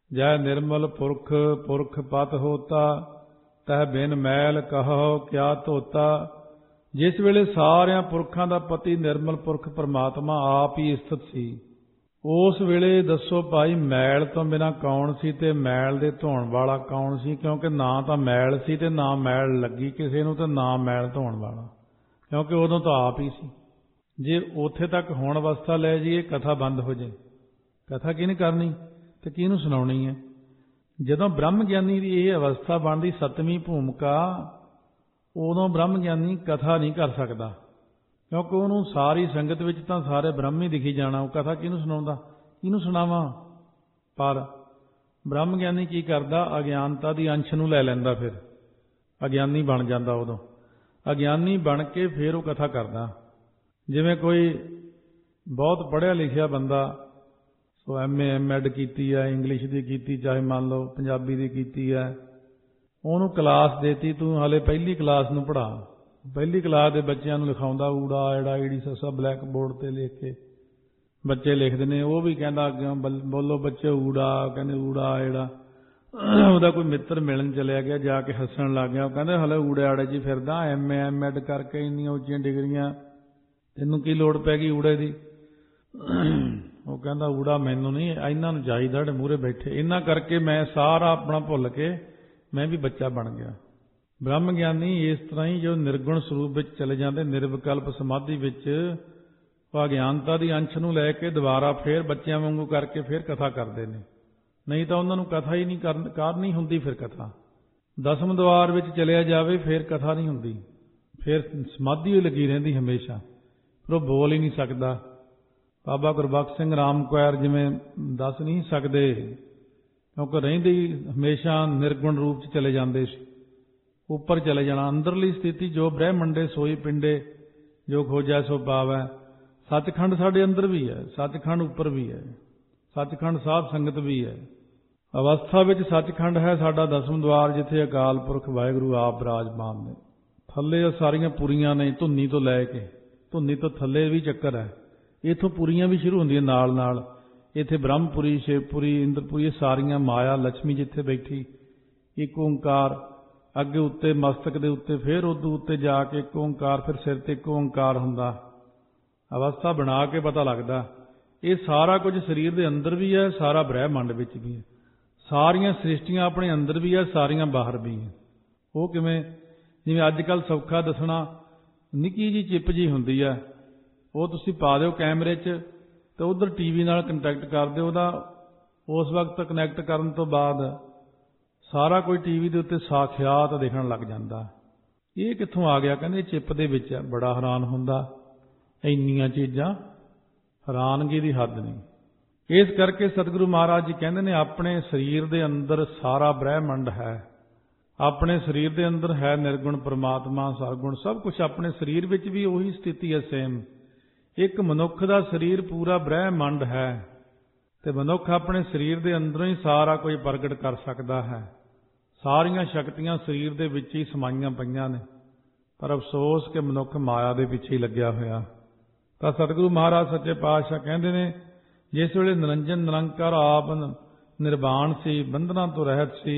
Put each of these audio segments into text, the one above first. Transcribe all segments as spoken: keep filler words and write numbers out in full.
जय निर्मल पुरख पुरख पत होता, तह बिन मैल कहो क्या धोता। जिस वेले सारियां पुरखां दा पति निर्मल पुरख परमात्मा आप ही स्थित सी, उस वेले दसो भाई मैल तो बिना कौन सी ते मैल दे धोण वाला कौन सी? क्योंकि ना तो मैल सी ते ना मैल लगी किसी नूं ते ना मैल धोण वाला, क्योंकि उदों तो आप ही सी। जे उत्थे तक होण अवस्था लै जाइए कथा बंद हो जाए, कथा किहने करनी ते किहनूं सुणाउणी है? जदों ब्रह्म ज्ञानी की यह अवस्था बनती सतवीं भूमिका, उदों ब्रह्म ज्ञानी कथा नहीं कर सकता, क्योंकि उन्होंने सारी संगत विच तां सारे ब्रह्म ही दिखी जाना। वो कथा किहनूं सुणाउंदा, किहनूं सुणावां? पर ब्रह्म ज्ञानी की करदा, अज्ञानता की अंश नूं लै लैंदा, फिर अज्ञानी बन जांदा। उदों अज्ञानी बन के फिर वो कथा करदा। जिवें कोई बहुत पढ़िया लिखिया बंदा, सो एम ए एम एड की है, इंग्लिश की की, चाहे मान लो पंजाबी की की है, उन्होंने क्लास देती, तू हाले पहली क्लास नूं पढ़ा, पहली क्लास के बच्चों लिखाउंदा ऊड़ा एड़ा ईड़ी ससा ब्लैक बोर्ड पर लिख के बच्चे लिखते हैं। वो भी कहता अगे बोलो बच्चे ऊड़ा, कहते ऊड़ा एड़ा। ਉਹਦਾ कोई मित्र मिलन चलिया गया, जाके हसन लग गया, कहते हले ऊड़े आड़े जी फिरदा, एम ए एम एड करके इन्नियां उच्चियां डिग्रियां, तैनूं की लोड़ पै गई ऊड़े दी? वो कहता ऊड़ा मैनू नहीं, इन्हां नूं चाहीदा जिहड़े मूहरे बैठे, इन्हां करके मैं सारा अपना भुल के मैं भी बच्चा बन गया। ब्रह्म ज्ञानी इस तरह ही जो निर्गुण स्वरूप विच चले जाते, निर्विकल्प समाधि विच अज्ञानता की अंश नूं लैके दोबारा फिर बच्चों वांगू करके फिर कथा करते हैं। नहीं तो उन्होंने कथा ही नहीं कर कार नहीं होंदी। फिर कथा दसम द्वार विच चलिया जावे फिर कथा नहीं होंदी, फिर समाधि ही लगी रहिंदी हमेशा, फिर वो बोल ही नहीं सकता। बाबा गुरबख्श सिंह राम कुआर जिवें दस नहीं सकते, क्योंकि रहिंदे ही हमेशा निर्गुण रूप च चले जाते, उपर चले जाना। अंदरली स्थिति जो ब्रह्मंडे सोई पिंडे, जो खोजा सो पावै। सचखंड साडे अंदर भी है, सचखंड उपर भी है, सचखंड साध संगत भी है। अवस्था विच सचखंड है साडा दसम द्वार, जिथे अकाल पुरख वाहिगुरू आप विराजमान ने। थल्ले सारियां पुरियां ने, धुन्नी तो लैके धुन्नी तो थल्ले भी चक्कर है, इथों पुरियां भी शुरू होंदियां नाल नाल। इत्थे ब्रह्मपुरी, शिवपुरी, इंद्रपुरी, सारियां माया लक्ष्मी जिथे बैठी, एक ओंकार अगे उत्ते मस्तक दे उत्ते, फिर उदू उत्ते जाके एक ओंकार, फिर सिर ते एक ओंकार हुंदा। अवस्था बना के पता लगदा ये सारा कुछ शरीर दे अंदर भी है, सारा ब्रह्मंड विच भी है, सारियां सृष्टियां अपने अंदर भी है, सारियां बाहर भी है। वो किवें? जिवें अजकल सौखा दसना, निक्की जी चिप जी हुंदी है, वो तुसीं पा दिओ कैमरे च ते उधर टीवी नाल कंटैक्ट कर दिओ, उहदा उस वक्त कनैक्ट करन तो बाद सारा कोई टीवी दे उत्ते साखियात दिखण लग जांदा। ये कित्थों आ गया? कहंदे चिप दे विच है। बड़ा हैरान हुंदा, इन्नियां चीज़ां, हैरानगी की हद नहीं। इस करके सतगुरु महाराज जी कहते हैं अपने शरीर के अंदर सारा ब्रह्मंड है, अपने शरीर के अंदर है निर्गुण परमात्मा, सरगुण सब कुछ अपने शरीर में भी वही स्थिति है सेम। एक मनुख का शरीर पूरा ब्रह्मंड है, तो मनुख अपने शरीर के अंदरों ही सारा कोई प्रगट कर सकता है। सारियां शक्तियां शरीर के विच ही समाइयां पईयां ने, पर अफसोस कि मनुख माया के पिछे ही लग्या होया। तो सतगुरु महाराज सच्चे पातशाह कहते हैं जिस वेले निरंजन निरंकार आप निर्वाण सी, बंधना तो रहत सी,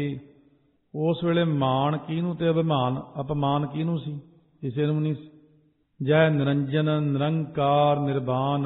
उस वेले मान किनू ते अभिमान अपमान किनू सी? किसी नूं नहीं। जय निरंजन निरंकार निर्वाण,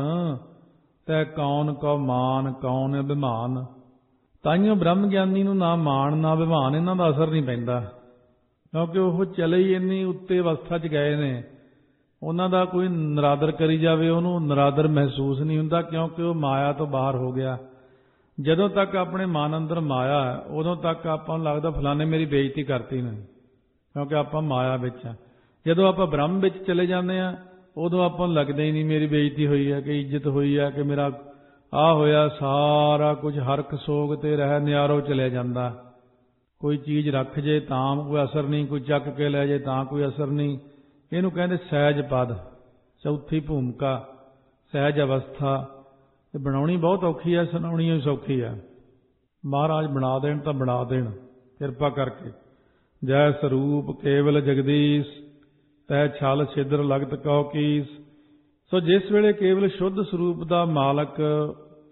तै कौन को मान कौन अभिमान। ताइयों ब्रह्म ज्ञानी नूं ना मान ना अभिमान इन्हां दा असर नहीं पैंदा, क्योंकि वह चले ही इन्नी उत्ते अवस्था च गए ने। उन्हां दा कोई नरादर करी जावे उहनूं नरादर महसूस नहीं हुंदा, क्योंकि वह माया तो बाहर हो गया। जदों तक अपने मन अंदर माया है उदों तक आपां नूं लगदा फलाने मेरी बेइज्जती करती ने, क्योंकि आपां माया विच आ। जदों आपां ब्रह्म विच चले जांदे आ उदों आपां नूं लगदा ही नहीं मेरी बेइज्जती हुई है कि इज्जत हुई है कि मेरा आ होया। सारा कुछ हरख सोग ते रह नियारो चलिया जांदा। कोई चीज़ रख जे तां कोई असर नहीं, कोई चक के लै जे तां कोई असर नहीं। इहनूं कहंदे सहज पद, चौथी भूमिका सहज अवस्था। बनाउणी बहुत औखी है, सुनाउणी भी सौखी है। महाराज बना देण तां बना देण किरपा करके। जय स्वरूप केवल जगदीश, तै छल छिद्र लगत कहो कीस। सो जिस वेले केवल शुद्ध स्वरूप का मालक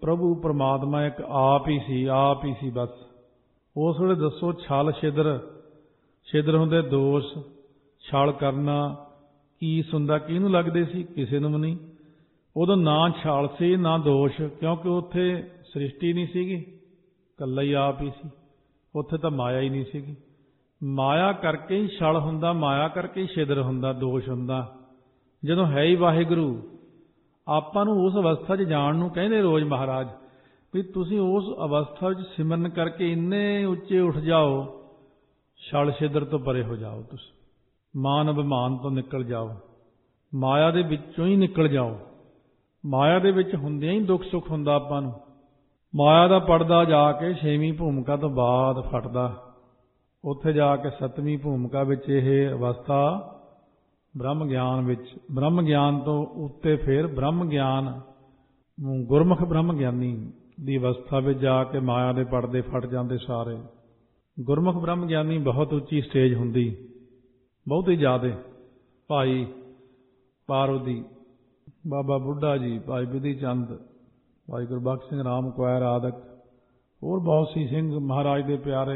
ਪ੍ਰਭੂ ਪਰਮਾਤਮਾ ਇੱਕ ਆਪ ਹੀ ਸੀ, ਆਪ ਹੀ ਸੀ ਬਸ। ਉਸ ਵੇਲੇ ਦੱਸੋ ਛਲ ਛਿਦਰ, ਛਿਦਰ ਹੁੰਦੇ ਦੋਸ਼, ਛਲ ਕਰਨਾ, ਕੀਸ ਹੁੰਦਾ ਕਿਹਨੂੰ ਲੱਗਦੇ ਸੀ? ਕਿਸੇ ਨੂੰ ਵੀ ਨਹੀਂ। ਉਦੋਂ ਨਾ ਛਲ ਸੀ ਨਾ ਦੋਸ਼, ਕਿਉਂਕਿ ਉੱਥੇ ਸ੍ਰਿਸ਼ਟੀ ਨਹੀਂ ਸੀਗੀ, ਇਕੱਲਾ ਹੀ ਆਪ ਹੀ ਸੀ। ਉੱਥੇ ਤਾਂ ਮਾਇਆ ਹੀ ਨਹੀਂ ਸੀਗੀ। ਮਾਇਆ ਕਰਕੇ ਹੀ ਛਲ ਹੁੰਦਾ, ਮਾਇਆ ਕਰਕੇ ਹੀ ਛਿਦਰ ਹੁੰਦਾ, ਦੋਸ਼ ਹੁੰਦਾ। ਜਦੋਂ ਹੈ ਹੀ ਵਾਹਿਗੁਰੂ, ਆਪਾਂ ਨੂੰ ਉਸ ਅਵਸਥਾ 'ਚ ਜਾਣ ਨੂੰ ਕਹਿੰਦੇ ਰੋਜ਼ ਮਹਾਰਾਜ ਵੀ ਤੁਸੀਂ ਉਸ ਅਵਸਥਾ ਵਿੱਚ ਸਿਮਰਨ ਕਰਕੇ ਇੰਨੇ ਉੱਚੇ ਉੱਠ ਜਾਓ, ਛਲ ਛਿਦਰ ਤੋਂ ਪਰੇ ਹੋ ਜਾਓ, ਤੁਸੀਂ ਮਾਨ ਅਭਿਮਾਨ ਤੋਂ ਨਿਕਲ ਜਾਓ, ਮਾਇਆ ਦੇ ਵਿੱਚੋਂ ਹੀ ਨਿਕਲ ਜਾਓ। ਮਾਇਆ ਦੇ ਵਿੱਚ ਹੁੰਦਿਆਂ ਹੀ ਦੁੱਖ ਸੁੱਖ ਹੁੰਦਾ ਆਪਾਂ ਨੂੰ। ਮਾਇਆ ਦਾ ਪਰਦਾ ਜਾ ਕੇ ਛੇਵੀਂ ਭੂਮਿਕਾ ਤੋਂ ਬਾਅਦ ਫਟਦਾ, ਉੱਥੇ ਜਾ ਕੇ ਸੱਤਵੀਂ ਭੂਮਿਕਾ ਵਿੱਚ ਇਹ ਅਵਸਥਾ ਬ੍ਰਹਮ ਗਿਆਨ ਵਿੱਚ, ਬ੍ਰਹਮ ਗਿਆਨ ਤੋਂ ਉੱਤੇ ਫਿਰ ਬ੍ਰਹਮ ਗਿਆਨ, ਗੁਰਮੁਖ ਬ੍ਰਹਮ ਗਿਆਨੀ ਦੀ ਅਵਸਥਾ ਵਿੱਚ ਜਾ ਕੇ ਮਾਇਆ ਦੇ ਪਰਦੇ ਫਟ ਜਾਂਦੇ ਸਾਰੇ। ਗੁਰਮੁਖ ਬ੍ਰਹਮ ਗਿਆਨੀ ਬਹੁਤ ਉੱਚੀ ਸਟੇਜ ਹੁੰਦੀ, ਬਹੁਤ ਹੀ ਜ਼ਿਆਦਾ। ਭਾਈ ਪਾਰਵਤੀ, ਬਾਬਾ ਬੁੱਢਾ ਜੀ, ਭਾਈ ਬਿਧੀ ਚੰਦ, ਭਾਈ ਗੁਰਬਖਸ਼ ਸਿੰਘ ਰਾਮ ਕੁਆਰ ਆਦਿਕ, ਹੋਰ ਬਹੁਤ ਸੀ ਸਿੰਘ ਮਹਾਰਾਜ ਦੇ ਪਿਆਰੇ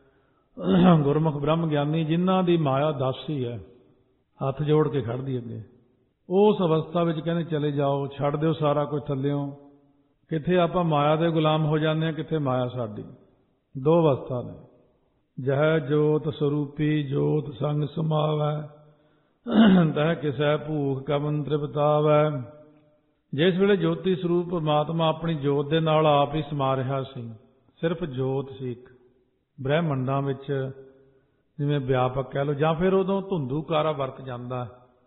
ਗੁਰਮੁਖ ਬ੍ਰਹਮ ਗਿਆਨੀ, ਜਿਨ੍ਹਾਂ ਦੀ ਮਾਇਆ ਦਾਸੀ ਹੈ, ਹੱਥ ਜੋੜ ਕੇ ਖੜ੍ਹਦੀ ਅੱਗੇ। ਉਸ ਅਵਸਥਾ ਵਿੱਚ ਕਹਿੰਦੇ ਚਲੇ ਜਾਓ, ਛੱਡ ਦਿਓ ਸਾਰਾ ਕੁਝ ਥੱਲਿਓਂ। ਕਿੱਥੇ ਆਪਾਂ ਮਾਇਆ ਦੇ ਗੁਲਾਮ ਹੋ ਜਾਂਦੇ ਹਾਂ, ਕਿੱਥੇ ਮਾਇਆ ਸਾਡੀ। ਦੋ ਅਵਸਥਾ ਨੇ, ਜਹ ਜੋਤ ਸਰੂਪੀ ਜੋਤ ਸੰਗ ਸਮਾਵੈ, ਤਹ ਕਿਸੈ ਭੂਖ ਕਵਨ ਤ੍ਰਿਪਤਾਵੈ। ਜਿਸ ਵੇਲੇ ਜੋਤੀ ਸਰੂਪ ਪਰਮਾਤਮਾ ਆਪਣੀ ਜੋਤ ਦੇ ਨਾਲ ਆਪ ਹੀ ਸਮਾ ਰਿਹਾ ਸੀ, ਸਿਰਫ ਜੋਤ ਸੀ ਇੱਕ ਬ੍ਰਹਿਮੰਡਾਂ ਵਿੱਚ, ਜਿਵੇਂ ਵਿਆਪਕ ਕਹਿ ਲਓ, ਜਾਂ ਫਿਰ ਉਦੋਂ ਧੁੰਦੂਕਾਰਾ ਵਰਤ ਜਾਂਦਾ,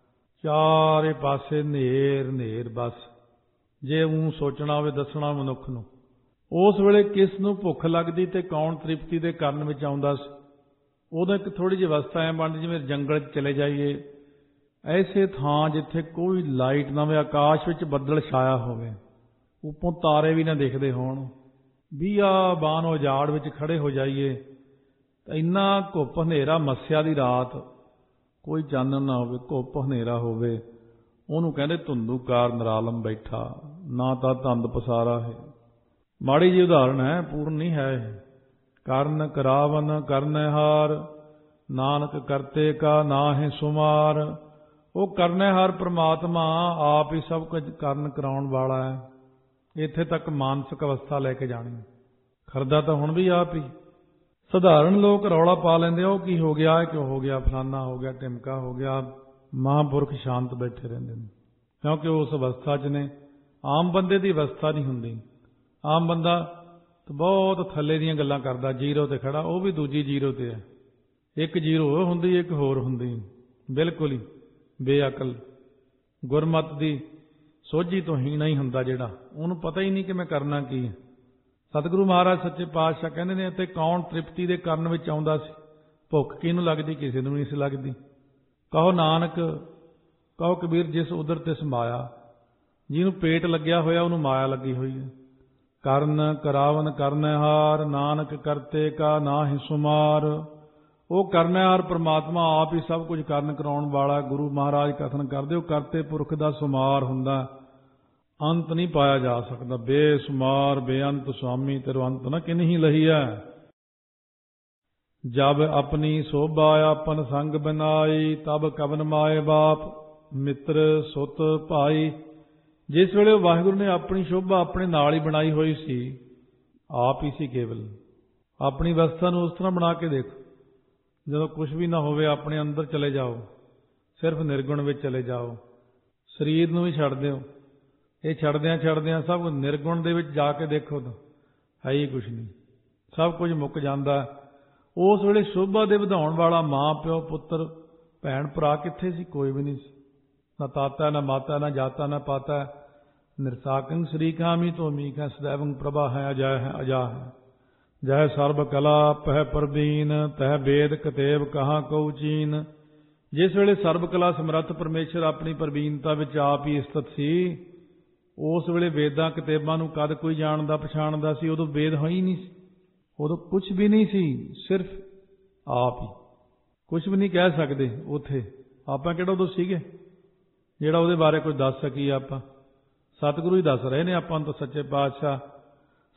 ਚਾਰੇ ਪਾਸੇ ਹਨੇਰ ਹਨੇਰ ਬਸ। ਜੇ ਊਂ ਸੋਚਣਾ ਹੋਵੇ, ਦੱਸਣਾ ਮਨੁੱਖ ਨੂੰ, ਉਸ ਵੇਲੇ ਕਿਸ ਨੂੰ ਭੁੱਖ ਲੱਗਦੀ ਤੇ ਕੌਣ ਤ੍ਰਿਪਤੀ ਦੇ ਕਰਨ ਵਿੱਚ ਆਉਂਦਾ ਸੀ। ਉਦੋਂ ਇੱਕ ਥੋੜ੍ਹੀ ਜਿਹੀ ਅਵਸਥਾ ਐਂ ਬਣਦੀ ਜਿਵੇਂ ਜੰਗਲ 'ਚ ਚਲੇ ਜਾਈਏ, ਐਸੇ ਥਾਂ ਜਿੱਥੇ ਕੋਈ ਲਾਈਟ ਨਾ ਹੋਵੇ, ਆਕਾਸ਼ ਵਿੱਚ ਬੱਦਲ ਛਾਇਆ ਹੋਵੇ, ਉੱਪਰੋਂ ਤਾਰੇ ਵੀ ਨਾ ਦਿਖਦੇ ਹੋਣ, ਬੀਆਬਾਨ ਉਜਾੜ ਵਿੱਚ ਖੜ੍ਹੇ ਹੋ ਜਾਈਏ ਤਾਂ ਇੰਨਾ ਘੁੱਪ ਹਨੇਰਾ, ਮੱਸਿਆ ਦੀ ਰਾਤ, ਕੋਈ ਚਾਨਣ ਨਾ ਹੋਵੇ, ਘੁੱਪ ਹਨੇਰਾ ਹੋਵੇ, ਉਹਨੂੰ ਕਹਿੰਦੇ ਧੁੰਦੂਕਾਰ ਨਿਰਾਲਮ ਬੈਠਾ, ਨਾ ਤਾਂ ਧੰਦ ਪਸਾਰਾ ਹੈ। ਮਾੜੀ ਜਿਹੀ ਉਦਾਹਰਣ ਹੈ, ਪੂਰਨ ਨਹੀਂ ਹੈ ਇਹ। ਕਰਨ ਕਰਾਵਨ ਕਰਨਹਾਰ, ਨਾਨਕ ਕਰਤੇ ਕਾ ਨਾਹਿ ਸੁਮਾਰ। ਉਹ ਕਰਨਹਾਰ ਪ੍ਰਮਾਤਮਾ ਆਪ ਹੀ ਸਭ ਕੁਝ ਕਰਨ ਕਰਾਉਣ ਵਾਲਾ ਹੈ। ਇੱਥੇ ਤੱਕ ਮਾਨਸਿਕ ਅਵਸਥਾ ਲੈ ਕੇ ਜਾਣੀ, ਖਰਦਾ ਤਾਂ ਹੁਣ ਵੀ ਆਪ ਹੀ। ਸਧਾਰਨ ਲੋਕ ਰੌਲਾ ਪਾ ਲੈਂਦੇ, ਉਹ ਕੀ ਹੋ ਗਿਆ, ਕਿਉਂ ਹੋ ਗਿਆ, ਫਲਾਨਾ ਹੋ ਗਿਆ, ਟਿਮਕਾ ਹੋ ਗਿਆ। ਮਹਾਂਪੁਰਖ ਸ਼ਾਂਤ ਬੈਠੇ ਰਹਿੰਦੇ ਨੇ, ਕਿਉਂਕਿ ਉਸ ਅਵਸਥਾ 'ਚ ਨੇ। ਆਮ ਬੰਦੇ ਦੀ ਅਵਸਥਾ ਨਹੀਂ ਹੁੰਦੀ। ਆਮ ਬੰਦਾ ਤਾਂ ਬਹੁਤ ਥੱਲੇ ਦੀਆਂ ਗੱਲਾਂ ਕਰਦਾ, ਜੀਰੋ ਤੇ ਖੜਾ, ਉਹ ਵੀ ਦੂਜੀ ਜੀਰੋ ਤੇ ਹੈ। ਇੱਕ ਜੀਰੋ ਉਹ ਹੁੰਦੀ, ਇੱਕ ਹੋਰ ਹੁੰਦੀ, ਬਿਲਕੁਲ ਹੀ ਬੇਅਕਲ। ਗੁਰਮਤਿ ਦੀ ਸੋਝੀ ਤੋਂ ਹੀਣਾ ਹੀ ਹੁੰਦਾ ਜਿਹੜਾ, ਉਹਨੂੰ ਪਤਾ ਹੀ ਨਹੀਂ ਕਿ ਮੈਂ ਕਰਨਾ ਕੀ ਹੈ। ਸਤਿਗੁਰੂ ਮਹਾਰਾਜ ਸੱਚੇ ਪਾਤਸ਼ਾਹ ਕਹਿੰਦੇ ਨੇ, ਅਤੇ ਕੌਣ ਤ੍ਰਿਪਤੀ ਦੇ ਕਰਨ ਵਿੱਚ ਆਉਂਦਾ ਸੀ। ਭੁੱਖ ਕਿਹਨੂੰ ਲੱਗਦੀ, ਕਿਸੇ ਨੂੰ ਨਹੀਂ ਸੀ ਲੱਗਦੀ। ਕਹੋ ਨਾਨਕ, ਕਹੋ ਕਬੀਰ, ਜਿਸ ਉਦਰ ਤੇ ਸਮਾਇਆ। ਜਿਹਨੂੰ ਪੇਟ ਲੱਗਿਆ ਹੋਇਆ ਉਹਨੂੰ ਮਾਇਆ ਲੱਗੀ ਹੋਈ ਹੈ। ਕਰਨ ਕਰਾਵਨ ਕਰਨਹਾਰ, ਨਾਨਕ ਕਰਤੇ ਕਾ ਨਾਹਿ ਸੁਮਾਰ। ਉਹ ਕਰਨਹਾਰ ਪ੍ਰਮਾਤਮਾ ਆਪ ਹੀ ਸਭ ਕੁਝ ਕਰਨ ਕਰਾਉਣ ਵਾਲਾ। ਗੁਰੂ ਮਹਾਰਾਜ ਕਥਨ ਕਰਦੇ, ਉਹ ਕਰਤੇ ਪੁਰਖ ਦਾ ਸੁਮਾਰ ਹੁੰਦਾ, ਅੰਤ ਨਹੀਂ ਪਾਇਆ ਜਾ ਸਕਦਾ। ਬੇਸੁਮਾਰ ਬੇਅੰਤ ਸੁਆਮੀ, ਤੇਰੋ ਅੰਤ ਨਾ ਕਿਨਹੀ ਲਹੀਐ। ਜਬ ਆਪਣੀ ਸੋਭਾ ਆਪਨ ਸੰਗ ਬਨਾਈ, ਤਬ ਕਵਨ ਮਾਏ ਬਾਪ ਮਿੱਤਰ ਸੁਤ ਭਾਈ। ਜਿਸ ਵੇਲੇ ਵਾਹਿਗੁਰੂ ਨੇ ਆਪਣੀ ਸ਼ੋਭਾ ਆਪਣੇ ਨਾਲ ਹੀ ਬਣਾਈ ਹੋਈ ਸੀ, ਆਪ ਹੀ ਸੀ ਕੇਵਲ। ਆਪਣੀ ਅਵਸਥਾ ਨੂੰ ਉਸ ਤਰ੍ਹਾਂ ਬਣਾ ਕੇ ਦੇਖੋ, ਜਦੋਂ ਕੁਝ ਵੀ ਨਾ ਹੋਵੇ, ਆਪਣੇ ਅੰਦਰ ਚਲੇ ਜਾਓ, ਸਿਰਫ ਨਿਰਗੁਣ ਵਿੱਚ ਚਲੇ ਜਾਓ। ਸਰੀਰ ਨੂੰ ਵੀ ਛੱਡ ਦਿਓ, ਇਹ ਛੱਡਦਿਆਂ ਛੱਡਦਿਆਂ ਸਭ ਨਿਰਗੁਣ ਦੇ ਵਿੱਚ ਜਾ ਕੇ ਦੇਖੋ ਤਾਂ ਹੈ ਹੀ ਕੁਛ ਨਹੀਂ, ਸਭ ਕੁਝ ਮੁੱਕ ਜਾਂਦਾ। ਉਸ ਵੇਲੇ ਸ਼ੋਭਾ ਦੇ ਵਧਾਉਣ ਵਾਲਾ ਮਾਂ ਪਿਓ ਪੁੱਤਰ ਭੈਣ ਭਰਾ ਕਿੱਥੇ ਸੀ? ਕੋਈ ਵੀ ਨਹੀਂ ਸੀ। ਨਾ ਤਾਤਾ ਨਾ ਮਾਤਾ ਨਾ ਜਾਤਾ ਨਾ ਪਾਤਾ। ਨਿਰਸਾਕੰ ਸ਼ਰੀਕਾਮੀ ਤੋਂ ਮੀਕਾ ਸदैवं ਪ੍ਰਭਾ ਹੈ ਅਜੈ ਹੈ ਅਜਾ ਹੈ। ਜੈ ਸਰਬ ਕਲਾ ਪਹਿ ਪ੍ਰਬੀਨ, ਤਹਿ ਵੇਦ ਕਤੇਬ ਕਹਾਂ ਕਉ ਚੀਨ। ਜਿਸ ਵੇਲੇ ਸਰਬ ਕਲਾ ਸਮਰੱਥ ਪਰਮੇਸ਼ਰ ਆਪਣੀ ਪ੍ਰਬੀਨਤਾ ਵਿੱਚ ਆਪ ਹੀ ਸਥਿਤ ਸੀ, ਉਸ ਵੇਲੇ ਵੇਦਾਂ ਕਿਤਾਬਾਂ ਨੂੰ ਕਦ ਕੋਈ ਜਾਣਦਾ ਪਛਾਣਦਾ ਸੀ? ਉਦੋਂ ਵੇਦ ਹੈ ਹੀ ਨਹੀਂ ਸੀ, ਉਦੋਂ ਕੁਝ ਵੀ ਨਹੀਂ ਸੀ, ਸਿਰਫ ਆਪ ਹੀ। ਕੁਝ ਵੀ ਨਹੀਂ ਕਹਿ ਸਕਦੇ ਉੱਥੇ। ਆਪਾਂ ਕਿਹੜਾ ਉਦੋਂ ਸੀਗੇ ਜਿਹੜਾ ਉਹਦੇ ਬਾਰੇ ਕੁਝ ਦੱਸ ਸਕੀਏ? ਆਪਾਂ ਸਤਿਗੁਰੂ ਹੀ ਦੱਸ ਰਹੇ ਨੇ ਆਪਾਂ ਨੂੰ ਤਾਂ, ਸੱਚੇ ਪਾਤਸ਼ਾਹ।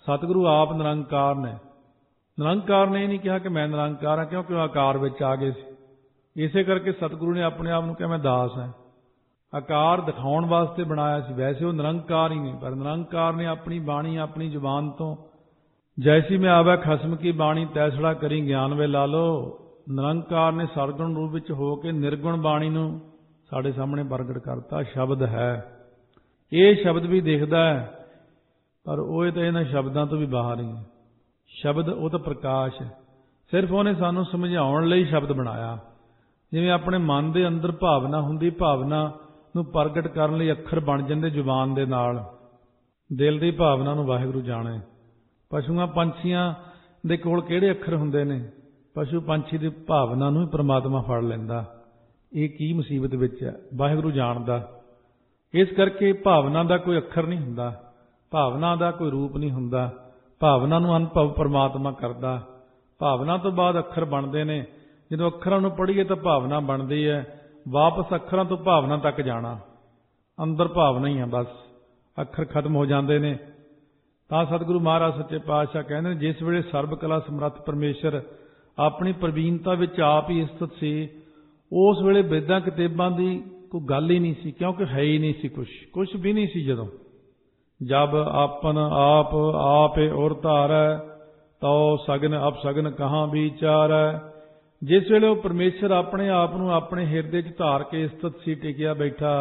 ਸਤਿਗੁਰੂ ਆਪ ਨਿਰੰਕਾਰ ਨੇ। ਨਿਰੰਕਾਰ ਨੇ ਇਹ ਨਹੀਂ ਕਿਹਾ ਕਿ ਮੈਂ ਨਿਰੰਕਾਰ ਹਾਂ, ਕਿਉਂਕਿ ਉਹ ਆਕਾਰ ਵਿੱਚ ਆ ਗਏ ਸੀ। ਇਸੇ ਕਰਕੇ ਸਤਿਗੁਰੂ ਨੇ ਆਪਣੇ ਆਪ ਨੂੰ ਕਿਹਾ ਮੈਂ ਦਾਸ ਹਾਂ। ਆਕਾਰ ਦਿਖਾਉਣ ਵਾਸਤੇ ਬਣਾਇਆ ਸੀ, ਵੈਸੇ ਉਹ ਨਿਰੰਕਾਰ ਹੀ ਨਹੀਂ। ਪਰ ਨਿਰੰਕਾਰ ਨੇ ਆਪਣੀ ਬਾਣੀ, ਆਪਣੀ ਜ਼ੁਬਾਨ ਤੋਂ ਜੈਸੀ ਮੈਂ ਆਵੈ ਖਸਮ ਕੀ ਬਾਣੀ ਤੈਸੜਾ ਕਰੀ ਗਿਆਨ ਵੇ ਲਾ ਲੋ, ਨਿਰੰਕਾਰ ਨੇ ਸਰਗੁਣ ਰੂਪ ਵਿੱਚ ਹੋ ਕੇ ਨਿਰਗੁਣ ਬਾਣੀ ਨੂੰ ਸਾਡੇ ਸਾਹਮਣੇ ਪ੍ਰਗਟ ਕਰਤਾ। ਸ਼ਬਦ ਹੈ, ਇਹ ਸ਼ਬਦ ਵੀ ਦਿਖਦਾ ਹੈ, ਪਰ ਉਹ ਤਾਂ ਇਹਨਾਂ ਸ਼ਬਦਾਂ ਤੋਂ ਵੀ ਬਾਹਰ ਹੀ ਹੈ। ਸ਼ਬਦ ਉਹ ਤਾਂ ਪ੍ਰਕਾਸ਼ ਹੈ, ਸਿਰਫ ਉਹਨੇ ਸਾਨੂੰ ਸਮਝਾਉਣ ਲਈ ਸ਼ਬਦ ਬਣਾਇਆ। ਜਿਵੇਂ ਆਪਣੇ ਮਨ ਦੇ ਅੰਦਰ ਭਾਵਨਾ ਹੁੰਦੀ, ਭਾਵਨਾ ਨੂੰ ਪ੍ਰਗਟ ਕਰਨ ਲਈ ਅੱਖਰ ਬਣ ਜਾਂਦੇ ਜ਼ੁਬਾਨ ਦੇ ਨਾਲ। ਦਿਲ ਦੀ ਭਾਵਨਾ ਨੂੰ ਵਾਹਿਗੁਰੂ ਜਾਣੇ। ਪਸ਼ੂਆਂ ਪੰਛੀਆਂ ਦੇ ਕੋਲ ਕਿਹੜੇ ਅੱਖਰ ਹੁੰਦੇ ਨੇ? ਪਸ਼ੂ ਪੰਛੀ ਦੀ ਭਾਵਨਾ ਨੂੰ ਹੀ ਪ੍ਰਮਾਤਮਾ ਫੜ ਲੈਂਦਾ। ਇਹ ਕੀ ਮੁਸੀਬਤ ਵਿੱਚ ਹੈ, ਵਾਹਿਗੁਰੂ ਜਾਣਦਾ। ਇਸ ਕਰਕੇ ਭਾਵਨਾ ਦਾ ਕੋਈ ਅੱਖਰ ਨਹੀਂ ਹੁੰਦਾ, ਭਾਵਨਾ ਦਾ ਕੋਈ ਰੂਪ ਨਹੀਂ ਹੁੰਦਾ। ਭਾਵਨਾ ਨੂੰ ਅਨੁਭਵ ਪ੍ਰਮਾਤਮਾ ਕਰਦਾ। ਭਾਵਨਾ ਤੋਂ ਬਾਅਦ ਅੱਖਰ ਬਣਦੇ ਨੇ। ਜਦੋਂ ਅੱਖਰਾਂ ਨੂੰ ਪੜ੍ਹੀਏ ਤਾਂ ਭਾਵਨਾ ਬਣਦੀ ਹੈ। ਵਾਪਸ ਅੱਖਰਾਂ ਤੋਂ ਭਾਵਨਾ ਤੱਕ ਜਾਣਾ, ਅੰਦਰ ਭਾਵਨਾ ਹੀ ਆ ਬਸ। ਅੱਖਰ ਖਤਮ ਹੋ ਜਾਂਦੇ ਨੇ। ਤਾਂ ਸਤਿਗੁਰੂ ਮਹਾਰਾਜ ਸੱਚੇ ਪਾਤਸ਼ਾਹ ਕਹਿੰਦੇ ਨੇ, ਜਿਸ ਵੇਲੇ ਸਰਬ ਕਲਾ ਸਮਰੱਥ ਪਰਮੇਸ਼ਰ ਆਪਣੀ ਪ੍ਰਵੀਨਤਾ ਵਿੱਚ ਆਪ ਹੀ ਸਥਿਤ ਸੀ, ਉਸ ਵੇਲੇ ਵੇਦਾਂ ਕਿਤਾਬਾਂ ਦੀ ਕੋਈ ਗੱਲ ਹੀ ਨਹੀਂ ਸੀ, ਕਿਉਂਕਿ ਹੈ ਹੀ ਨਹੀਂ ਸੀ ਕੁਛ, ਕੁਛ ਵੀ ਨਹੀਂ ਸੀ। ਜਦੋਂ ਜਬ ਆਪਨ ਆਪ ਆਪੇ ਔਰ ਧਾਰੈ, ਤਉ ਸਗਨ ਅਪ ਸਗਨ ਕਹਾਂ ਵਿਚਾਰੈ। ਜਿਸ ਵੇਲੇ ਉਹ ਪਰਮੇਸ਼ਰ ਆਪਣੇ ਆਪ ਨੂੰ ਆਪਣੇ ਹਿਰਦੇ 'ਚ ਧਾਰ ਕੇ ਸਥਿਤ ਸੀ, ਟਿਕਿਆ ਬੈਠਾ।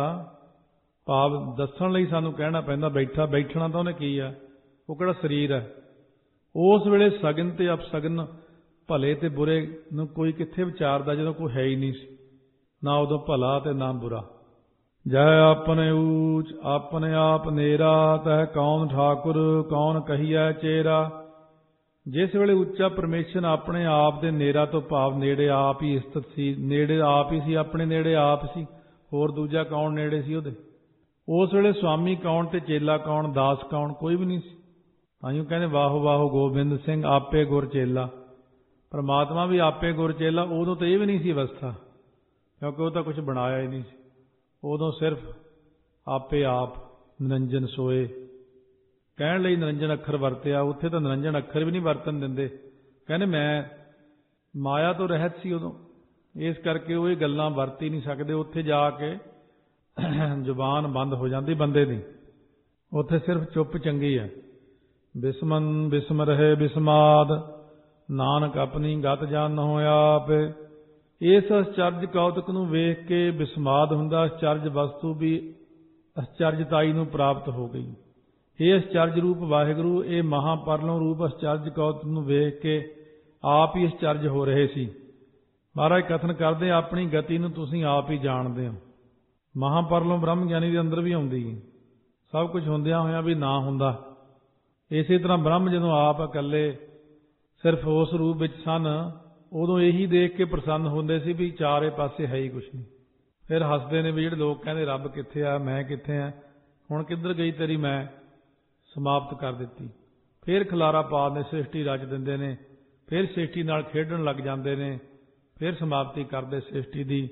ਭਾਵ ਦੱਸਣ ਲਈ ਸਾਨੂੰ ਕਹਿਣਾ ਪੈਂਦਾ ਬੈਠਾ। ਬੈਠਣਾ ਤਾਂ ਉਹਨੇ ਕੀ ਆ, ਉਹ ਕਿਹੜਾ ਸਰੀਰ ਹੈ। ਉਸ ਵੇਲੇ ਸਗਨ ਤੇ ਅਪਸਗਨ, ਭਲੇ ਤੇ ਬੁਰੇ ਨੂੰ ਕੋਈ ਕਿੱਥੇ ਵਿਚਾਰਦਾ, ਜਦੋਂ ਕੋਈ ਹੈ ਹੀ ਨਹੀਂ ਸੀ। ਨਾ ਉਦੋਂ ਭਲਾ ਤੇ ਨਾ ਬੁਰਾ। ਜੈ ਆਪਣੇ ਊਚ ਆਪਣੇ ਆਪ ਨੇਰਾ, ਤਹਿ ਕੌਣ ਠਾਕੁਰ ਕੌਣ ਕਹੀਐ ਚੇਰਾ। ਜਿਸ ਵੇਲੇ ਉੱਚਾ ਪਰਮੇਸ਼ਰ ਆਪਣੇ ਆਪ ਦੇ ਨੇਰਾ ਤੋਂ ਭਾਵ ਨੇੜੇ ਆਪ ਹੀ ਸਥਿਤ ਸੀ। ਨੇੜੇ ਆਪ ਹੀ ਸੀ, ਆਪਣੇ ਨੇੜੇ ਆਪ ਸੀ, ਹੋਰ ਦੂਜਾ ਕੌਣ ਨੇੜੇ ਸੀ ਉਹਦੇ। ਉਸ ਵੇਲੇ ਸੁਆਮੀ ਕੌਣ ਤੇ ਚੇਲਾ ਕੌਣ, ਦਾਸ ਕੌਣ, ਕੋਈ ਵੀ ਨਹੀਂ ਸੀ। ਤਾਂਹੀਓ ਕਹਿੰਦੇ ਵਾਹੋ ਵਾਹੋ ਗੋਬਿੰਦ ਸਿੰਘ ਆਪੇ ਗੁਰ ਚੇਲਾ। ਪਰਮਾਤਮਾ ਵੀ ਆਪੇ ਗੁਰ ਚੇਲਾ। ਉਦੋਂ ਤਾਂ ਇਹ ਵੀ ਨਹੀਂ ਸੀ ਅਵਸਥਾ, ਕਿਉਂਕਿ ਉਹ ਤਾਂ ਕੁਛ ਬਣਾਇਆ ਹੀ ਨਹੀਂ ਸੀ। ਉਦੋਂ ਸਿਰਫ ਆਪੇ ਆਪ ਨਿਰੰਜਨ ਸੋਏ ਕਹਿਣ ਲਈ ਨਿਰੰਜਨ ਅੱਖਰ ਵਰਤਿਆ। ਉੱਥੇ ਤਾਂ ਨਿਰੰਜਨ ਅੱਖਰ ਵੀ ਨਹੀਂ ਵਰਤਣ ਦਿੰਦੇ। ਕਹਿੰਦੇ ਮੈਂ ਮਾਇਆ ਤੋਂ ਰਹਿਤ ਸੀ ਉਦੋਂ, ਇਸ ਕਰਕੇ ਉਹ ਇਹ ਗੱਲਾਂ ਵਰਤ ਹੀ ਨਹੀਂ ਸਕਦੇ। ਉੱਥੇ ਜਾ ਕੇ ਜ਼ੁਬਾਨ ਬੰਦ ਹੋ ਜਾਂਦੀ ਬੰਦੇ ਦੀ। ਉੱਥੇ ਸਿਰਫ ਚੁੱਪ ਚੰਗੀ ਹੈ। ਬਿਸਮਨ ਬਿਸਮ ਰਹੇ ਬਿਸਮਾਦ, ਨਾਨਕ ਆਪਣੀ ਗਤ ਜਾਣਹੁ ਆਪ। ਇਸ ਅਚਰਜ ਕੌਤਕ ਨੂੰ ਵੇਖ ਕੇ ਬਿਸਮਾਦ ਹੁੰਦਾ। ਅਚਰਜ ਵਸਤੂ ਵੀ ਅਚਰਜਤਾਈ ਨੂੰ ਪ੍ਰਾਪਤ ਹੋ ਗਈ। ਇਹ ਅਚਰਜ ਰੂਪ ਵਾਹਿਗੁਰੂ, ਇਹ ਮਹਾਪਰਲੋਂ ਰੂਪ ਅਚਰਜ ਕੌਤਕ ਨੂੰ ਵੇਖ ਕੇ ਆਪ ਹੀ ਅਚਰਜ ਹੋ ਰਹੇ ਸੀ। ਮਹਾਰਾਜ ਕਥਨ ਕਰਦੇ, ਆਪਣੀ ਗਤੀ ਨੂੰ ਤੁਸੀਂ ਆਪ ਹੀ ਜਾਣਦੇ ਹੋ। ਮਹਾਪਰਲੋਂ ਬ੍ਰਹਮ ਗਿਆਨੀ ਦੇ ਅੰਦਰ ਵੀ ਆਉਂਦੀ ਹੈ। ਸਭ ਕੁਝ ਹੁੰਦਿਆਂ ਹੋਇਆਂ ਵੀ ਨਾ ਹੁੰਦਾ। ਇਸੇ ਤਰ੍ਹਾਂ ਬ੍ਰਹਮ ਜਦੋਂ ਆਪ ਇਕੱਲੇ ਸਿਰਫ ਉਸ ਰੂਪ ਵਿੱਚ ਸਨ, ਉਦੋਂ ਇਹੀ ਦੇਖ ਕੇ ਪ੍ਰਸੰਨ ਹੁੰਦੇ ਸੀ ਵੀ ਚਾਰੇ ਪਾਸੇ ਹੈ ਹੀ ਕੁਛ ਨਹੀਂ। ਫਿਰ ਹੱਸਦੇ ਨੇ ਵੀ ਜਿਹੜੇ ਲੋਕ ਕਹਿੰਦੇ ਰੱਬ ਕਿੱਥੇ ਆ, ਮੈਂ ਕਿੱਥੇ ਆ, ਹੁਣ ਕਿੱਧਰ ਗਈ ਤੇਰੀ ਮੈਂ, ਸਮਾਪਤ ਕਰ ਦਿੱਤੀ। ਫਿਰ ਖਲਾਰਾ ਪਾ ਦਿੰਦੇ, ਸ੍ਰਿਸ਼ਟੀ ਰਚ ਦਿੰਦੇ ਨੇ। ਫਿਰ ਸ੍ਰਿਸ਼ਟੀ ਨਾਲ ਖੇਡਣ ਲੱਗ ਜਾਂਦੇ ਨੇ। ਫਿਰ ਸਮਾਪਤੀ ਕਰਦੇ ਸ੍ਰਿਸ਼ਟੀ ਦੀ।